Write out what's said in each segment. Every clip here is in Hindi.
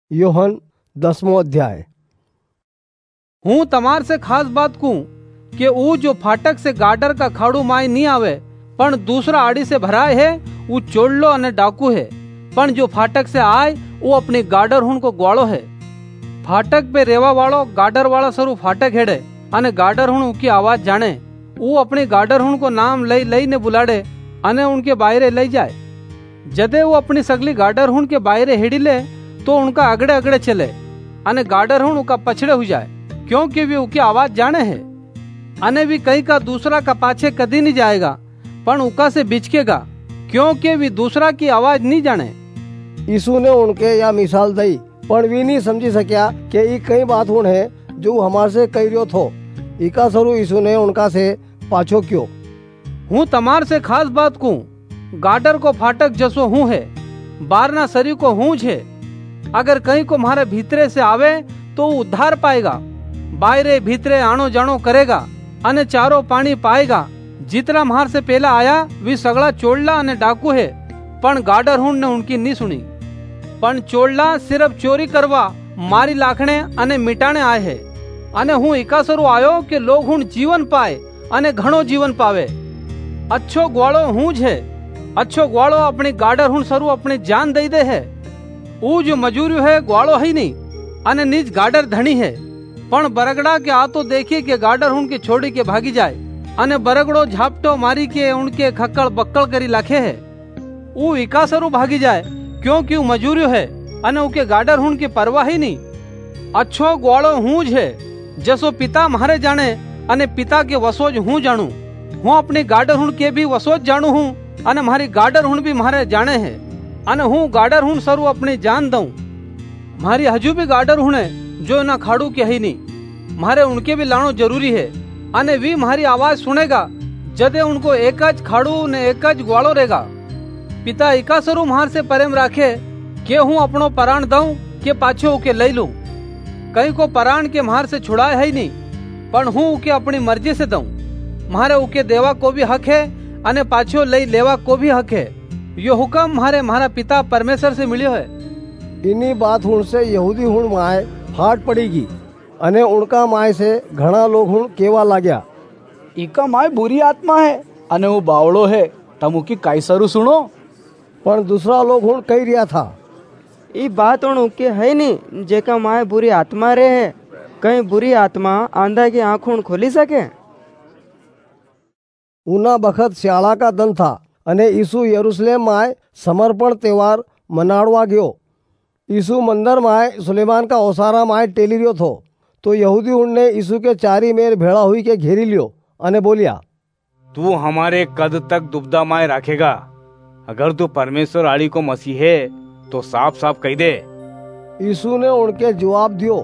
योहन 10मो अध्याय। हूँ तमार से खास बात कहूं कि वो जो फाटक से गाडर का खाड़ू माय नहीं आवे पण दूसरा आड़ी से भराए है वो चोड़लो अने डाकू है। पण जो फाटक से आए वो अपनी गाडर हुन को ग्वाड़ो है। फाटक पे रेवा वालो गाडर वाला सरू फाटक हेडे अने गाडर हुन उनकी आवाज जाने। वो अपनी गाडर हुन को नाम लई लई ने बुलाड़े अने उनके बाहरे लई जाए। जदे वो अपनी सगली गाडर हुन के बाहरे हेडी ले तो उनका अगड़े अगड़े चले अने गाडर हुन उनका पछड़े हो जाए, क्योंकि वे उनकी आवाज जाने है। अने भी कहीं का दूसरा का पाछे कदी नहीं जाएगा पण उका से बिचकेगा, क्योंकि वे दूसरा की आवाज नहीं जाने। यीशु ने उनके या मिसाल दई पण वी नहीं समझी सक्या कि ई कई बात हुन है जो हमार से कही रियो थो। इका सरू यीशु ने उनका से पाछो क्यों। हूँ तमार से खास बात कहूं, गाडर को फाटक जसो हूँ है, बारना सरी को हूँ है। अगर कहीं को मारे भीतरे से आवे तो उद्धार पाएगा, बाहरे भीतरे आनो जानो करेगा अने चारो पानी पाएगा। जितना मार से पहला आया वे सगला चोड़ला अने डाकू है, पण गाडर हुन ने उनकी नहीं सुनी। पण चोड़ला सिर्फ चोरी करवा, मारी लाखने अने मिटाने आए है। अने हूँ इकासरू आयो कि लोग हुन जीवन पाए अने घणो जीवन पावे। अच्छो ग्वाड़ो हूँ है। अच्छो ग्वाड़ो अपनी गाडर हुन सरू अपनी जान दई दे है। ऊ जो मजूरी है ग्वाड़ो ही नहीं अने निज गाडर धनी है। पण बरगड़ा के आ तो देखिए कि गाडर उनके छोड़ी के भागी जाए अने बरगड़ो झापटो मारी के उनके खक्कड़ बक्कड़ करी लाखे है। ऊ इकासरू भागी जाए, क्योंकि ऊ मजूरी है अने उनके गाडर हुन की परवाह ही नहीं। अच्छो ग्वाड़ो हूँ है, जसो पिता मारे जाने अने पिता के वसोज हूँ जानू। हूँ अपनी गाडर हुन के भी वसोज जानू हूँ अने मारी गाडर हुन भी मारे जाने है। अने हूँ गाडर हुन सरू अपनी जान दऊं। मारी हजू भी गाडर हुने जो ना खाड़ू के ही नहीं, मारे उनके भी लानो जरूरी है। अने वी मारी आवाज सुनेगा जदे उनको एकज खाड़ू ने एकज ग्वाड़ो रहेगा। पिता इकासरू मार से प्रेम राखे के हूँ अपनो पराण दऊं के पाछो उके लई लूं। कहीं को पराण के मार से छुड़ाए है ही नहीं, पण हूँ उके अपनी मर्जी से दऊं। मारे उके देवा को भी हक है अने पाछो लई लेवा को भी हक है। यो हुक्म मारा पिता परमेश्वर से मिलियो है। इन्हीं बात हुन से यहूदी हुन माय फाट पड़ेगी अने उनका माय से घना लोग हुन केवा लाग्या, इका माय बुरी आत्मा है अने वो बावड़ो है, तम उकी कायसरू सुनो। पण दूसरा लोग हुन कही रिया था, ई बात उन के है नहीं जेका माय बुरी आत्मा रे है। कहीं बुरी आत्मा आंधा की आंखों खोली सके। उना बखत श्याला का दिन था अने यीशु यरूशलेम माय समर्पण त्योहार मनाड़वा गयो। यीशु मंदिर माय सुलेमान का ओसारा माय टेली रियो थो। तो यहूदी उनने यीशु के चारी मेर भेड़ा हुई के घेरी लियो अने बोलिया, तू हमारे कद तक दुबदा माय रखेगा? अगर तू परमेश्वर आड़ी को मसीह है तो साफ साफ कही दे। यीशु ने उनके जवाब दियो,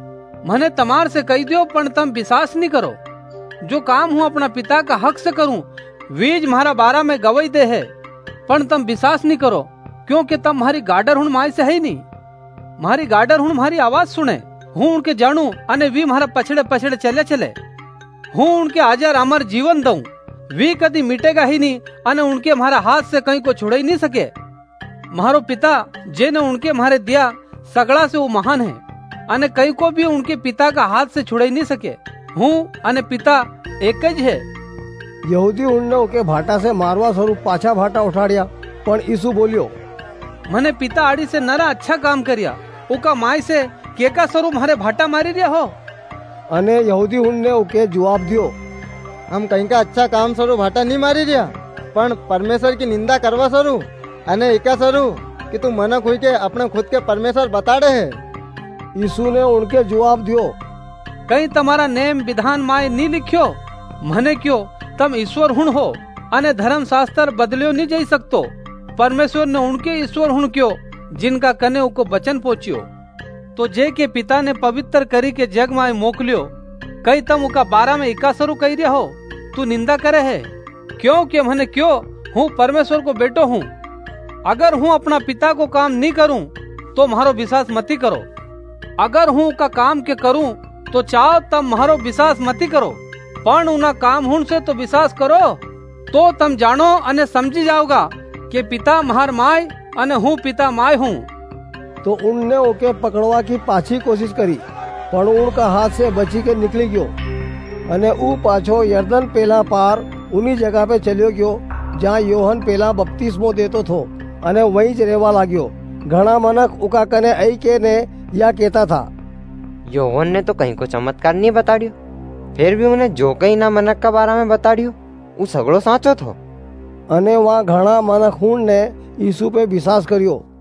मने तमार से कही दियो पण तम विश्वास नहीं करो। जो काम हूँ अपना पिता का हक से करूँ वीज मारा बारा में गवाही दे है, पण तम विश्वास नहीं करो, क्योंकि तम मारी गाडर हुन माय से है ही नहीं। मारी गाडर हुन मारी आवाज सुने, हूँ उनके जानू अने वी मारा पछड़े पछड़े चले चले। हूँ उनके आजार अमर जीवन दऊं, वी कदी मिटेगा ही नहीं अने उनके मारा हाथ से कहीं को छुड़ा ही नहीं सके। मारो पिता जेने उनके मारे दिया सगड़ा से वो महान है अने कहीं को भी उनके पिता का हाथ से छुड़ा ही नहीं सके। हूँ अने पिता एक ज है। यहूदी उनने उनके भाटा से मारवा स्वरूप पाछा भाटा उठाड़िया, पण यीशु बोलियो, मने पिता आड़ी से नरा अच्छा काम करिया, उका माय से केका स्वरूप हमारे भाटा मारी रिया हो। अने यहूदी उनने उके जवाब दियो, हम कहीं का अच्छा काम स्वरूप भाटा नहीं मारी रिया, पण परमेश्वर की निंदा करवा स्वरू अने एका स्वरू कि तू मनक हुई के अपने खुद के परमेश्वर बताड़े है। यीशु ने उनके जवाब दियो, कहीं तुम्हारा नेम विधान माय नहीं लिखियो? मने क्यों तम ईश्वर हुन हो अने धर्म शास्त्र बदलियो नहीं जाई सकतो। परमेश्वर ने उनके ईश्वर हुन क्यों जिनका कने उको वचन पहुंचियो। तो जे के पिता ने पवित्र करी के जग माय मोकलियो, कई तम उका बारा में इकासरू कही रिया हो। तू निंदा करे है, क्यों के मने क्यों हूँ परमेश्वर को बेटो हूँ। अगर हूँ अपना पिता को काम नहीं करूँ तो मारो विश्वास मती करो। अगर हूँ का काम के करूँ तो चाहो तम मारो विश्वास मती करो, पण उना काम हुन से तो विश्वास करो, तो तम जानो अने समझी जाओगा कि पिता महार माय अने हूँ पिता माय हूँ। तो उनने ओके पकड़वा की पाछी कोशिश करी, पण उनका हाथ से बची के निकली गयो अने ऊ पाछो यर्दन पेला पार उन्हीं जगह पे चलियो गयो जहाँ योहन पेला बपतिस्मो देतो थो अने वहीं ज रहवा लाग्यो। घणा मनक उका कने आई के ने या कहता था, योहन ने तो कहीं को चमत्कार नहीं बताड़ियो, फिर भी उन्हें जो कहीं ना मनक का बारे में बताड़ियो ऊ सगड़ो साचो थो। अने वहाँ घणा मनक हुण ने यीशु पे विश्वास कर्यो।